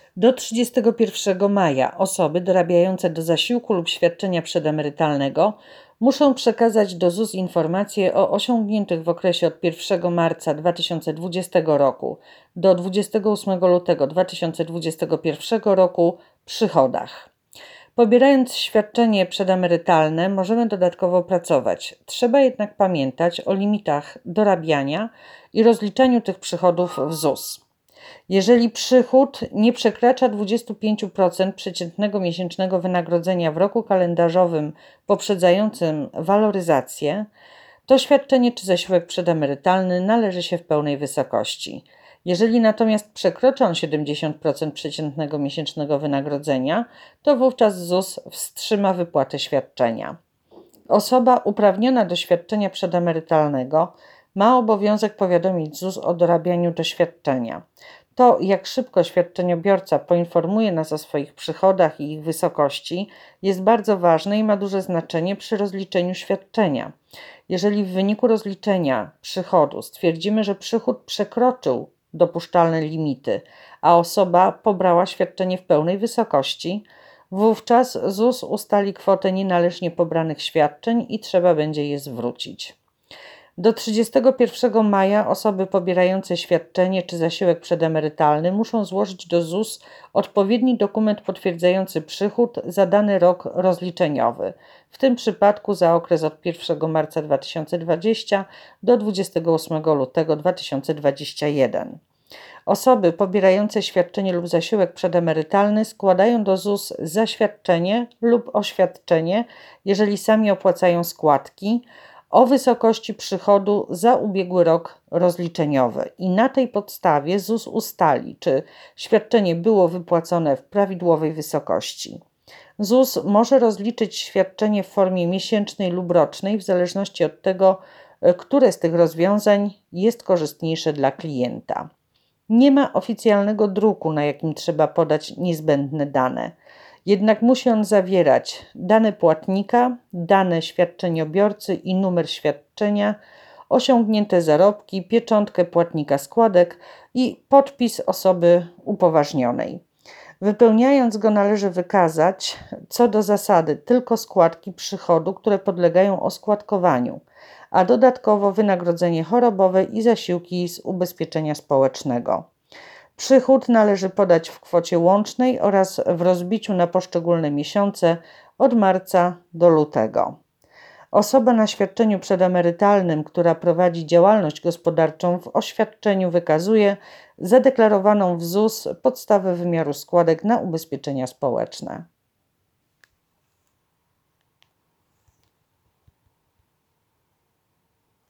Do 31 maja osoby dorabiające do zasiłku lub świadczenia przedemerytalnego muszą przekazać do ZUS informacje o osiągniętych w okresie od 1 marca 2020 roku do 28 lutego 2021 roku przychodach. Pobierając świadczenie przedemerytalne możemy dodatkowo pracować. Trzeba jednak pamiętać o limitach dorabiania i rozliczaniu tych przychodów w ZUS. Jeżeli przychód nie przekracza 25% przeciętnego miesięcznego wynagrodzenia w roku kalendarzowym poprzedzającym waloryzację, to świadczenie czy zasiłek przedemerytalny należy się w pełnej wysokości. Jeżeli natomiast przekroczy on 70% przeciętnego miesięcznego wynagrodzenia, to wówczas ZUS wstrzyma wypłatę świadczenia. Osoba uprawniona do świadczenia przedemerytalnego ma obowiązek powiadomić ZUS o dorabianiu do świadczenia. To, jak szybko świadczeniobiorca poinformuje nas o swoich przychodach i ich wysokości, jest bardzo ważne i ma duże znaczenie przy rozliczeniu świadczenia. Jeżeli w wyniku rozliczenia przychodu stwierdzimy, że przychód przekroczył dopuszczalne limity, a osoba pobrała świadczenie w pełnej wysokości, wówczas ZUS ustali kwotę nienależnie pobranych świadczeń i trzeba będzie je zwrócić. Do 31 maja osoby pobierające świadczenie czy zasiłek przedemerytalny muszą złożyć do ZUS odpowiedni dokument potwierdzający przychód za dany rok rozliczeniowy, w tym przypadku za okres od 1 marca 2020 do 28 lutego 2021. Osoby pobierające świadczenie lub zasiłek przedemerytalny składają do ZUS zaświadczenie lub oświadczenie, jeżeli sami opłacają składki, o wysokości przychodu za ubiegły rok rozliczeniowy i na tej podstawie ZUS ustali, czy świadczenie było wypłacone w prawidłowej wysokości. ZUS może rozliczyć świadczenie w formie miesięcznej lub rocznej w zależności od tego, które z tych rozwiązań jest korzystniejsze dla klienta. Nie ma oficjalnego druku, na jakim trzeba podać niezbędne dane. Jednak musi on zawierać dane płatnika, dane świadczeniobiorcy i numer świadczenia, osiągnięte zarobki, pieczątkę płatnika składek i podpis osoby upoważnionej. Wypełniając go należy wykazać, co do zasady, tylko składki przychodu, które podlegają oskładkowaniu, a dodatkowo wynagrodzenie chorobowe i zasiłki z ubezpieczenia społecznego. Przychód należy podać w kwocie łącznej oraz w rozbiciu na poszczególne miesiące od marca do lutego. Osoba na świadczeniu przedemerytalnym, która prowadzi działalność gospodarczą, w oświadczeniu wykazuje zadeklarowaną w ZUS podstawę wymiaru składek na ubezpieczenia społeczne.